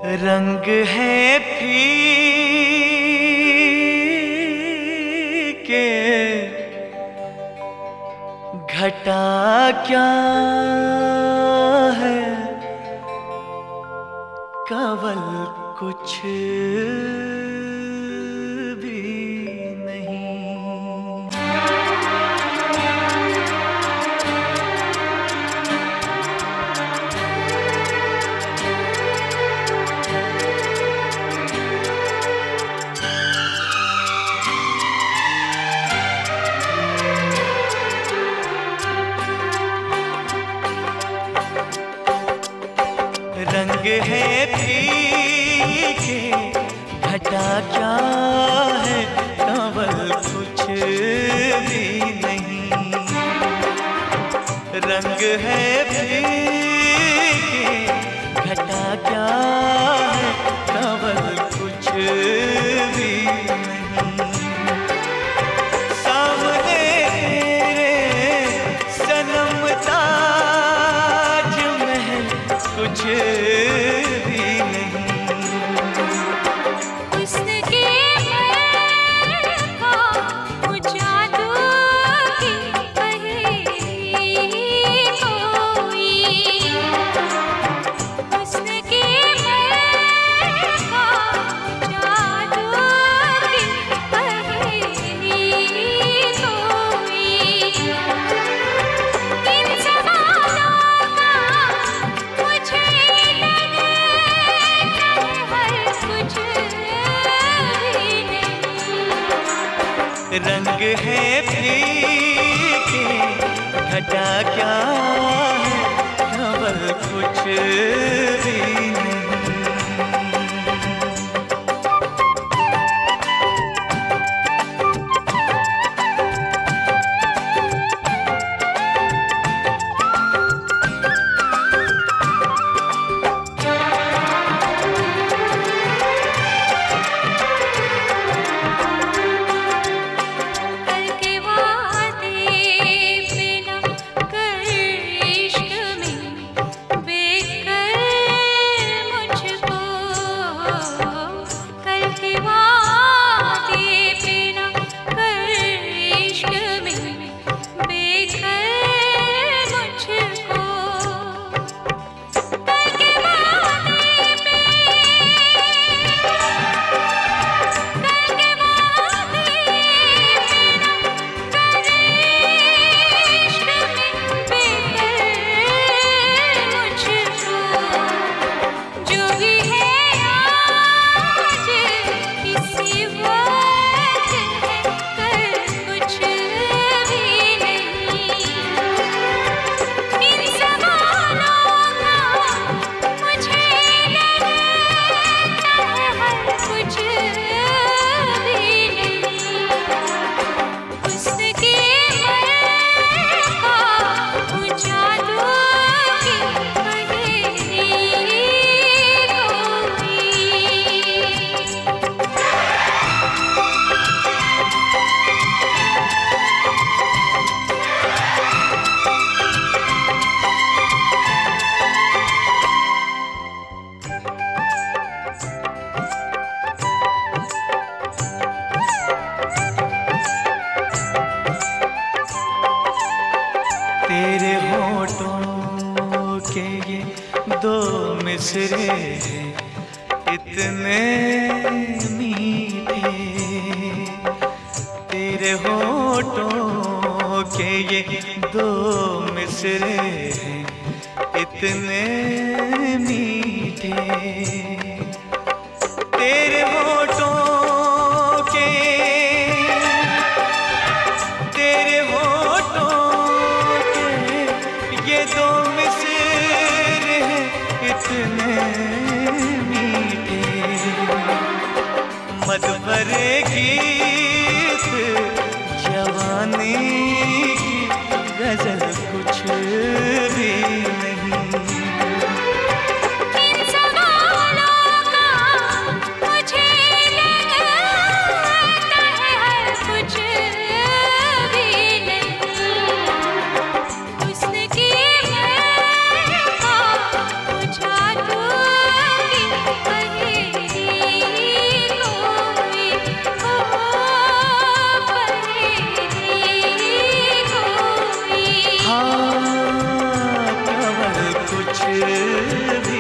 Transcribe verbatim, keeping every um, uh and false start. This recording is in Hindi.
रंग है फीके, घटा क्या है, कवल कुछ भी नहीं। रंग है फीके, घटा क्या है, कंवल कुछ भी नहीं। रंग है फीके, घटा क्या है, कंवल कुछ भी नहीं। सामने तेरे सनम ताज महल कुछ भी नहीं। हुस्न के महल का जादू की पहेली कोई। हुस्न के महल का जादू की पहेली कोई। इन सवालों का मुझे लगे हर कुछ भी नहीं। रंग है फीके, घटा क्या है, कंवल कुछ भी नहीं। कल के वादे पे न कर इश्क में बेकर मुझको। कल के वादे पे न कर इश्क में बेकर मुझको। कल के वादे पे कल के वादे इश्क में बेकर मुझको। जो भी है आज किसी वक्त है, कल कुछ भी नहीं। इन सवालों का मुझे लगता है हर कुछ भी नहीं। हुस्न के महल का जादू की पहेली तेरे होठों के ये दो मिसरे हैं, इतने मीठे। तेरे होठों के ये दो मिसरे हैं, इतने मीठे। तेरे होठों के तेरे होठों के ये दो मिसरे हैं, इतने मीठे। मद भरे गीत जवानी की गजल कुछ भी नहीं। इन सवालों का मुझे लगता है हर कुछ भी नहीं। हुस्न के महल का जादू भी